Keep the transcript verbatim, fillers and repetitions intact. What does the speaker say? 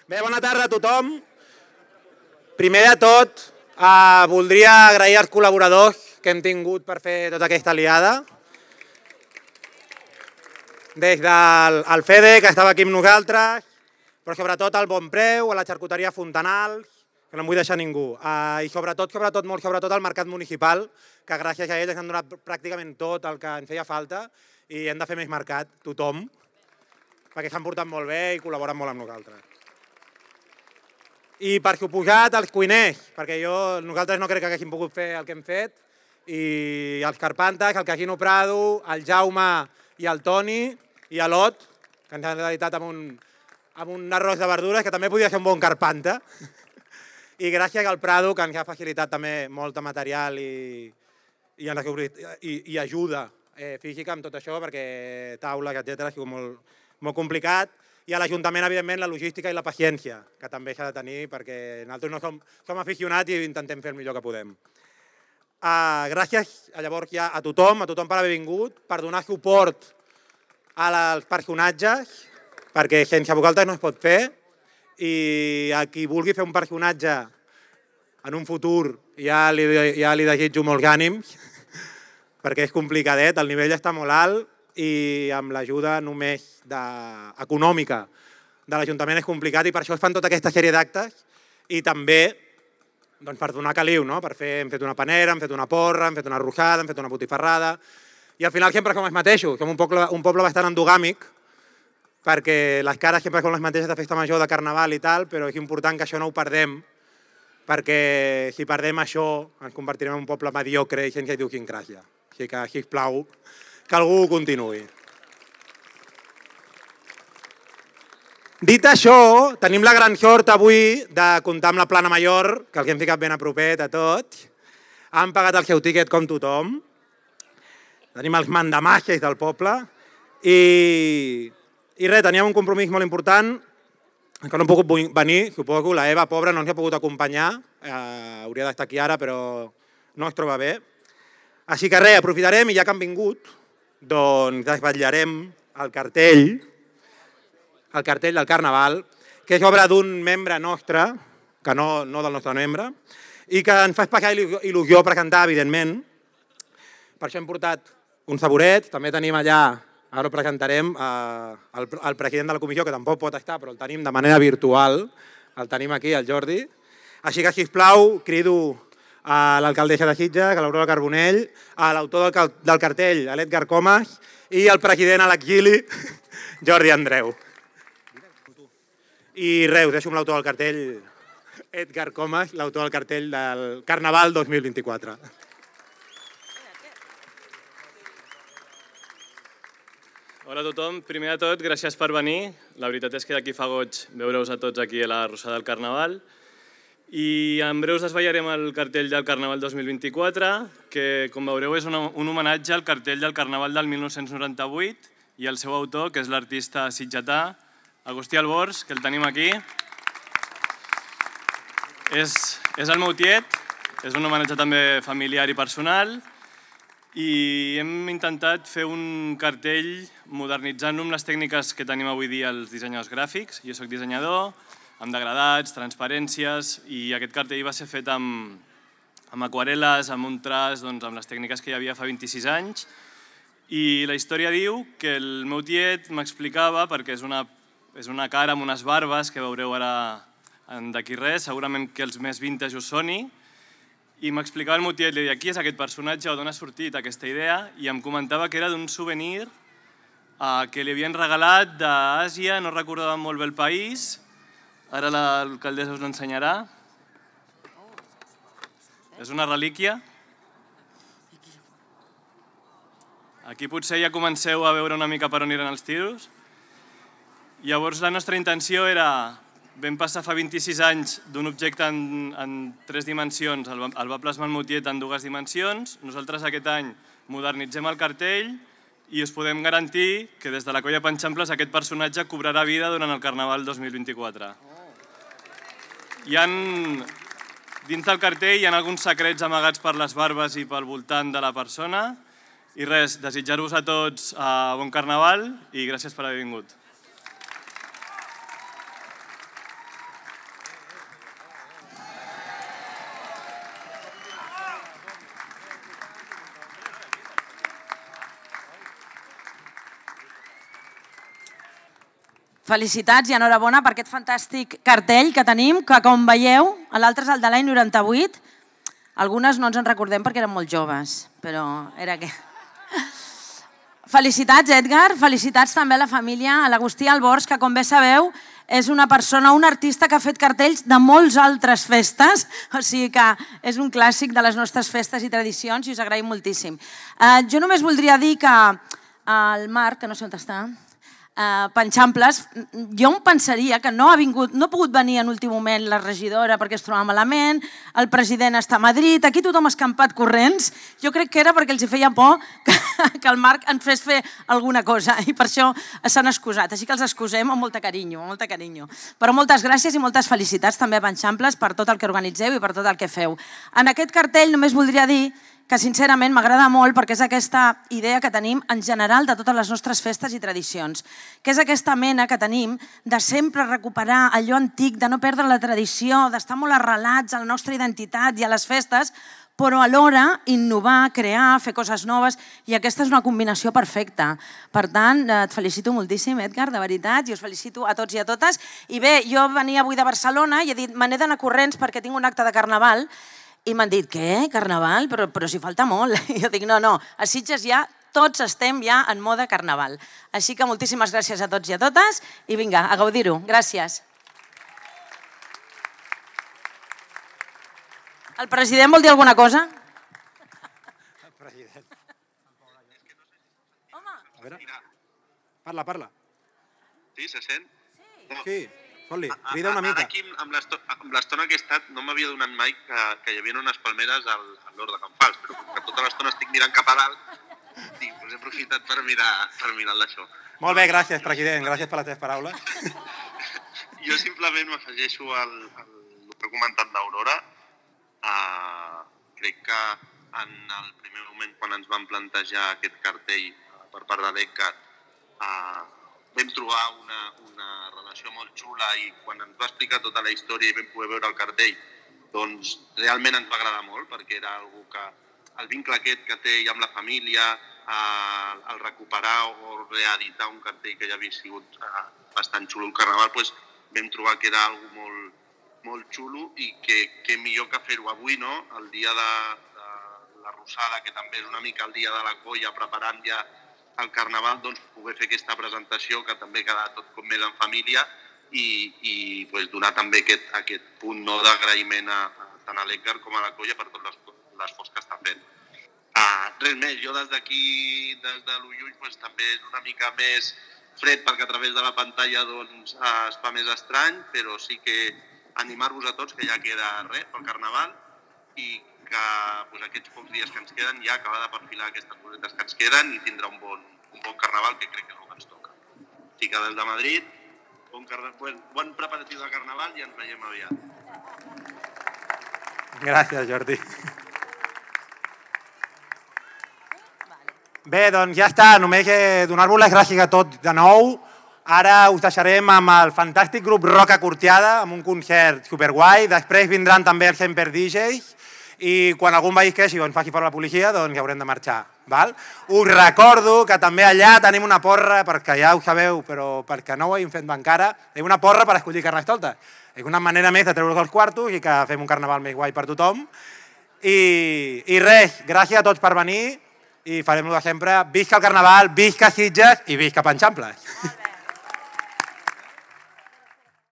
Bé, bona tarda a tothom. Primer de tot, eh, voldria agrair als col·laboradors que hem tingut per fer tota aquesta aliada. Des del el Fede, que estava aquí amb nosaltres, però sobretot al Bon Preu, a la xarcuteria Fontanals, que no em vull deixar ningú, eh, i sobretot, sobretot, molt sobretot al Mercat Municipal, que gràcies a ells ens han donat pràcticament tot el que ens feia falta i hem de fer més mercat, tothom, perquè s'han portat molt bé i col·laboren molt amb nosaltres. I per suposat, els cuiners, perquè jo, nosaltres no crec que haguéssim pogut fer el que hem fet, i els Carpantes, el Casino Prado, el Jaume i el Toni, i l'Ot, que ens han editat amb un, amb un arròs de verdures, que també podia ser un bon Carpanta, i gràcies al Prado, que ens ha facilitat també molt de material i, i, i, i ajuda eh, física amb tot això, perquè taules, etcètera, ha sigut molt, molt complicat. I a l'Ajuntament, evidentment, la logística i la paciència, que també s'ha de tenir, perquè nosaltres no som, som aficionats i intentem fer el millor que podem. Uh, gràcies llavors ja a tothom, a tothom per haver vingut, per donar suport als personatges, perquè sense vosaltres no es pot fer, i a qui vulgui fer un personatge en un futur ja li, ja li desitjo molts ànims, perquè és complicadet, el nivell està molt alt i amb l'ajuda només de, econòmica de l'Ajuntament és complicat i per això es fan tota aquesta sèrie d'actes i també doncs, per donar caliu, no? Per fer, hem fet una panera, hem fet una porra, hem fet una arrossada, hem fet una botifarrada i al final sempre som els mateixos, som un poble, un poble bastant endogàmic perquè les cares sempre són les mateixes de festa major, de carnaval i tal, però és important que això no ho perdem perquè si perdem això ens convertirem en un poble mediocre i sense idiosincràsia. Així que, sisplau, que algú ho continuï. Dit això, tenim la gran sort avui de comptar amb la Plana Mayor, que els hem ficat ben a propet a tots. Han pagat el seu tíquet com tothom. Tenim els mandamaixes del poble. I, i res, teníem un compromís molt important, que no hem pogut venir, suposo, la Eva, pobra, no ens ha pogut acompanyar. Eh, hauria d'estar aquí ara, però no es troba bé. Així que res, aprofitarem i ja que han vingut, doncs desvetllarem el cartell, el cartell del Carnaval, que és obra d'un membre nostre, que no, no del nostre membre, i que ens fa especial il·lusió presentar, evidentment. Per això hem portat un saboret, també tenim allà, ara ho presentarem, eh, el, el president de la comissió, que tampoc pot estar, però el tenim de manera virtual, el tenim aquí, el Jordi. Així que, sisplau, crido a l'alcaldessa de Sitges, a l'Aurora Carbonell, a l'autor del, del cartell, a l'Edgar Comas, i el president a l'exili, Jordi Andreu. I res, us deixo amb l'autor del cartell, Edgar Comas, l'autor del cartell del Carnaval dos mil vint-i-quatre. Hola a tothom. Primer de tot, gràcies per venir. La veritat és que d'aquí fa goig veure-us a tots aquí a la Rossada del Carnaval. I en breu us desvetllarem el cartell del Carnaval dos mil vint-i-quatre, que, com veureu, és un homenatge al cartell del Carnaval del mil nou-cents noranta-vuit i al seu autor, que és l'artista sitgetà Agustí Albors, que el tenim aquí. És, és el meu tiet, és un homenatge també familiar i personal, i hem intentat fer un cartell modernitzant-lo amb les tècniques que tenim avui dia els dissenyadors gràfics. Jo soc dissenyador, amb degradats, transparències, i aquest cartell va ser fet amb, amb aquarel·les, amb un traç, doncs, amb les tècniques que hi havia fa vint-i-sis anys. I la història diu que el meu tiet m'explicava, perquè és una, és una cara amb unes barbes que veureu ara d'aquí res, segurament que els més vintage us soni, i m'explicava el meu tiet, li deia, qui és aquest personatge, o d'on ha sortit aquesta idea, i em comentava que era d'un souvenir eh, que li havien regalat d'Àsia, no recordava molt bé el país. Ara l'alcaldessa us l'ensenyarà. És una relíquia. Aquí potser ja comenceu a veure una mica per on eren els tiros. Llavors la nostra intenció era, vam passar fa vint-i-sis anys d'un objecte en, en tres dimensions, el, el va plasmar el meu tiet en dues dimensions. Nosaltres aquest any modernitzem el cartell i us podem garantir que des de la Colla Panxamples aquest personatge cobrarà vida durant el Carnaval dos mil vint-i-quatre. Hi ha, dins del cartell hi ha alguns secrets amagats per les barbes i pel voltant de la persona. I res, desitjar-vos a tots uh, bon Carnaval i gràcies per haver vingut. felicitats i enhorabona per aquest fantàstic cartell que tenim, que com veieu, l'altre és el de l'any noranta-vuit. Algunes no ens en recordem perquè eren molt joves, però era que... Felicitats, Edgar, felicitats també a la família, a l'Agustí Albors, que com bé sabeu és una persona, un artista que ha fet cartells de molts altres festes, o sigui que és un clàssic de les nostres festes i tradicions i us agraïm moltíssim. Eh, jo només voldria dir que el Marc, que no sé on està, Uh, Panxamples, jo em pensaria que no ha vingut, no ha pogut venir en últim moment la regidora perquè es trobava malament, el president està a Madrid, aquí tothom ha escampat corrents, jo crec que era perquè els feia por que, que el Marc ens fes fer alguna cosa i per això s'han excusat, així que els excusem amb molta carinyo, amb molta carinyo. Però moltes gràcies i moltes felicitats també a Panxamples per tot el que organitzeu i per tot el que feu. En aquest cartell només voldria dir que sincerament m'agrada molt perquè és aquesta idea que tenim en general de totes les nostres festes i tradicions, que és aquesta mena que tenim de sempre recuperar allò antic, de no perdre la tradició, d'estar molt arrelats a la nostra identitat i a les festes, però alhora innovar, crear, fer coses noves, i aquesta és una combinació perfecta. Per tant, et felicito moltíssim, Edgar, de veritat, i us felicito a tots i a totes. I bé, jo venia avui de Barcelona i he dit, me n'he d'anar corrents perquè tinc un acte de carnaval, i m'han dit, què? Carnaval? Però, però si falta molt. I jo dic, no, no, a Sitges ja tots estem ja en mode carnaval. Així que moltíssimes gràcies a tots i a totes i vinga, a gaudir-ho. Gràcies. El president vol dir alguna cosa? El president. Home. A veure. Parla, parla. Sí, se sent? Sí. Fot-li, crida una mica. Ara aquí, amb l'estona que he estat, no m'havia donat mai que, que hi havia unes palmeres al, a l'Hort de Can Fals, però com que tota l'estona estic mirant cap a dalt, dic, doncs he aprofitat per mirar, per mirar d'això. Molt bé, gràcies, president, gràcies per les teves paraules. Jo simplement m'afegeixo al, al que ha comentat l'Aurora. Uh, crec que en el primer moment, quan ens van plantejar aquest cartell per part de l'Edgar, uh, vam trobar una, una relació molt xula i quan ens va explicar tota la història i vam poder veure el cartell, doncs realment ens va agradar molt perquè era algú que el vincle aquest que té amb la família, eh, el recuperar o reeditar un cartell que ja havia sigut eh, bastant xulo el Carnaval, doncs vam trobar que era algú molt, molt xulo i que, que millor que fer-ho avui, no? El dia de, de la Rosada, que també és una mica el dia de la colla, preparant ja el Carnaval, doncs poder fer aquesta presentació que també queda tot com més en família i, i pues, donar també aquest, aquest punt no, d'agraïment a, a, tant a l'Edgar com a la colla per tot l'esforç que està fent. Uh, res més, jo des d'aquí, des de l'Ullull, pues, també és una mica més fred perquè a través de la pantalla doncs, uh, es fa més estrany, però sí que animar-vos a tots que ja queda res pel Carnaval i que pues, aquests pocs dies que ens queden ja acabar de perfilar aquestes cosetes que ens queden i tindrà un bon, un bon Carnaval, que crec que és el que ens toca. Així que des de Madrid, bon, bon, bon preparatiu de Carnaval i ens veiem aviat. Gràcies, Jordi. Bé, doncs ja està, només donar-vos les gràcies a tots de nou. Ara us deixarem amb el fantàstic grup Roca Cortiada, amb un concert superguai. Després vindran també els Semper D Js i quan algun veí queixi o ens faci fora la policia, doncs haurem de marxar. Val? Us recordo que també allà tenim una porra, perquè ja ho sabeu, però perquè no ho hem fet encara, és una porra per escollir carnestoltes. És una manera més de treure'ls els quartos i que fem un carnaval més guai per tothom. I, i res, gràcies a tots per venir i farem-ho de sempre. Visca el Carnaval, visca Sitges i visca Panxamples.